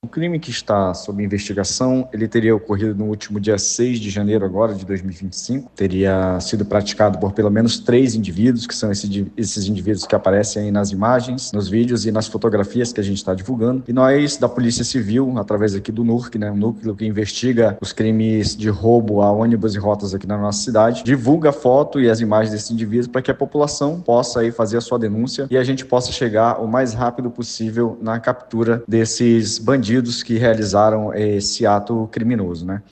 O crime que está sob investigação, ele teria ocorrido no último dia 6 de janeiro agora de 2025. Teria sido praticado por pelo menos 3 indivíduos, que são esses indivíduos que aparecem aí nas imagens, nos vídeos e nas fotografias que a gente está divulgando. E nós, da Polícia Civil, através aqui do NURC, né, o núcleo que investiga os crimes de roubo a ônibus e rotas aqui na nossa cidade, divulga a foto e as imagens desses indivíduos para que a população possa aí fazer a sua denúncia e a gente possa chegar o mais rápido possível na captura desses bandidos que realizaram esse ato criminoso, né?